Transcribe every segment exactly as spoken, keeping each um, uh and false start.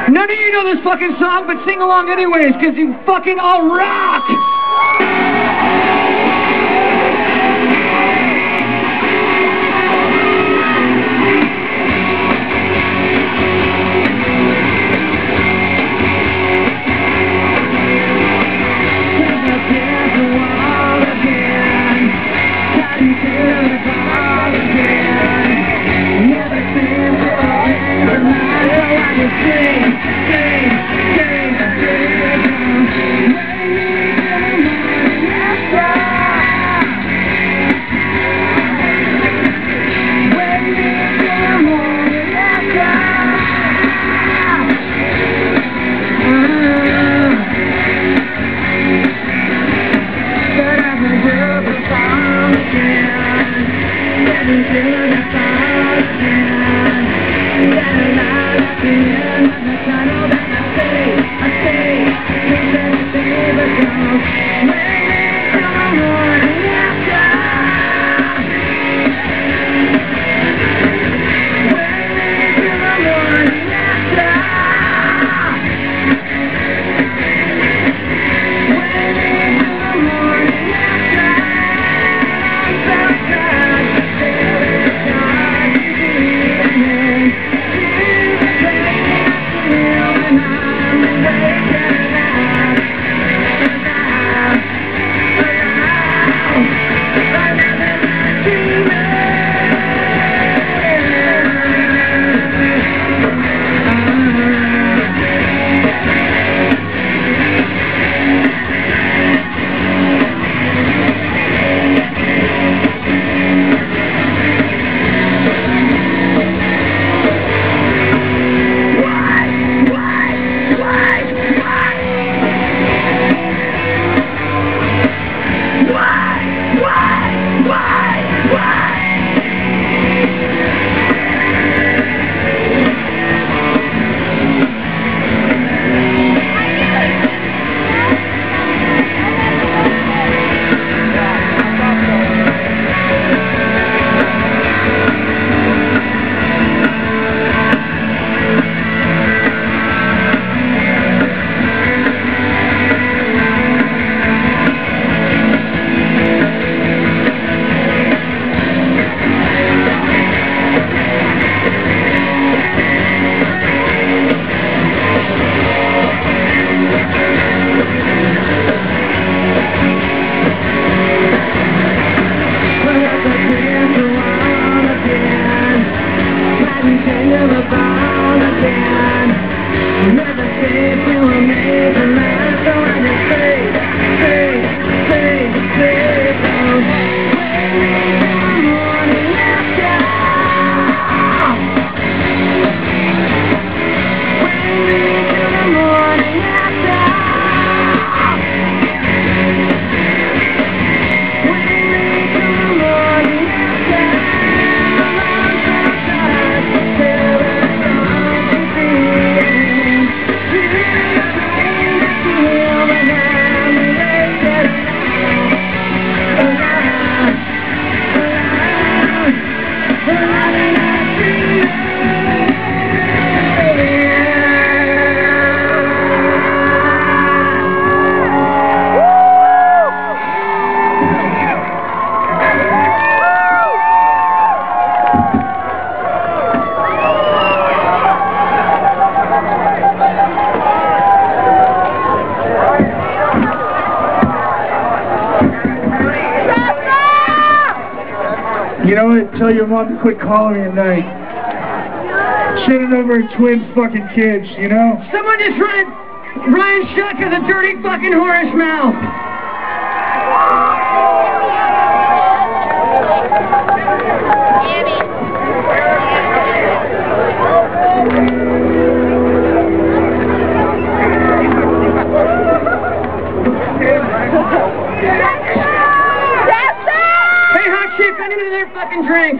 None of you know this fucking song, but sing along anyways, because you fucking all rock! You know what? Tell your mom to quit calling me at night. Sending over her twin fucking kids, you know? Someone just run Ryan Shuck as a dirty fucking whorish mouth. Hey, hot shit, got into their fucking drink.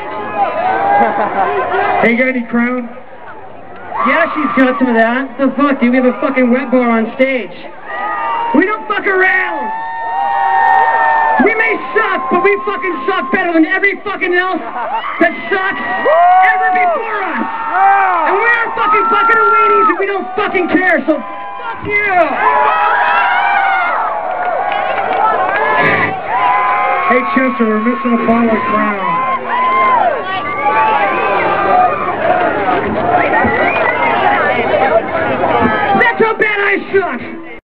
Hey, you got any Crown? Yeah, she's got some of that. The fuck, dude? We have a fucking wet bar on stage. We don't fuck around. We may suck, but we fucking suck better than every fucking else that sucks ever before us. And we're fucking fucking weenies and we don't don't fucking care, so fuck you! Hey Chester, we're missing a bottle of Crown. That's how bad I suck!